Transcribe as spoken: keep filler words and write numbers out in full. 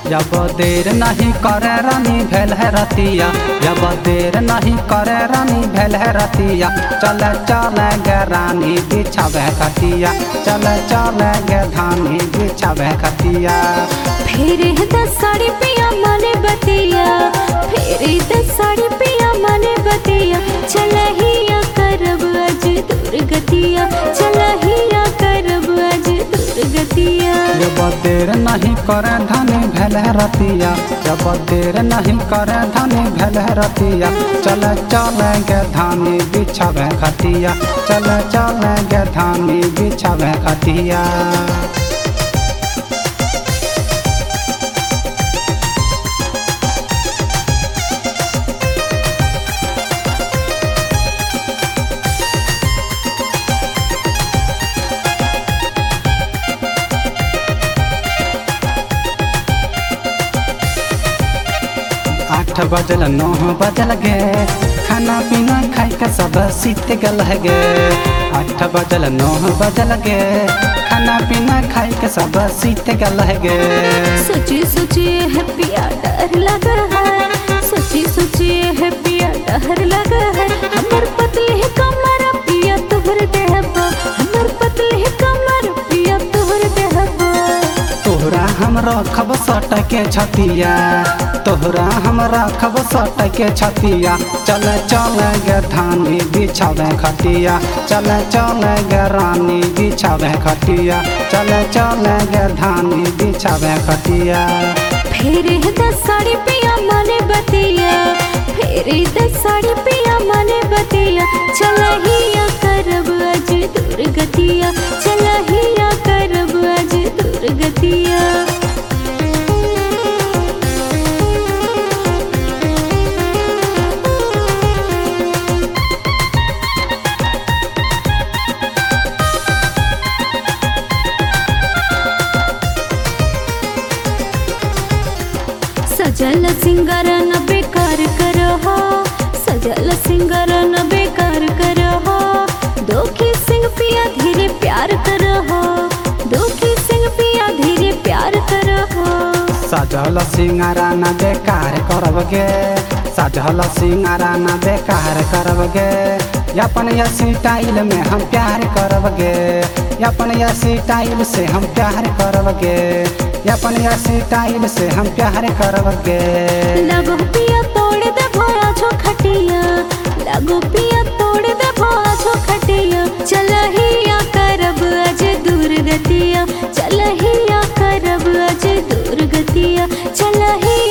जब देर नहीं करे रानी भेल है रतिया, जब देर नहीं करे रानी भेल है रतिया। चल चल गे रानी बिछावे खटिया, चल चल गे धानी बिछावे खटिया। फेरे दस साड़ी पिया माने बतिया, फेरे दस साड़ी पिया माने बतिया। चलहिया करब आज दुर्गतिया, चलहिया करब आज दुर्गतिया। जब देर नहीं करे धानी भेल है रतिया, जब देर नहीं करे धानी भेल है रतिया। चल चल गे धानी बिछावे खटिया, चल चल गे धानी बिछावे खटिया। आठ बजल नौ बजल गे, खाना पीना खाई के सब सीत गल है गे। आठ बजल नौ बजल गे, खाना पीना खाई के सब सीत गल है गे। सोची सोची है पिया डर लगा है, सोची सोची है पिया डर लगा है। हमर पतली है कमर पिया तोहर देहबा, हमर पतली है कमर पिया तोहर देहबा। तोहरा हम रखब सट के छतिया, तोहरा हम रखब सट के छतिया। चल चल गे धानी बिछावे खटिया, चल चल गे रानी बिछावे खटिया, चल चल गे धानी बिछावे खटिया। फेरे दस साड़ी पिया माने बतिया, फेरे दस साड़ी पिया माने बतिया। चलहिया करब आज दुर्गतिया, चलहिया करब आज दुर्गतिया। सजल सिंगार न बेकार करहो, सजल सिंगार न बेकार करहो। दोखी सिंह पिया धीरे प्यार करहो, दोखी सिंह पिया धीरे प्यार करहो। सजल सिंगारा न बेकार करब गे, सजल सिंगारा न बेकार करब गे। अपन या स्टाइल में हम प्यार करब गे, अपन या स्टाइल से हम प्यार करब गे, अपन या स्टाइल से हम प्यार करब गे। लगो पिया तोड़ दे भोरा छो खटिया, लगो पिया तोड़ दे भोरा छो खटिया। चलहिया करब आज दुर्गतिया, चलहिया करब आज दुर्गतिया। चलहिया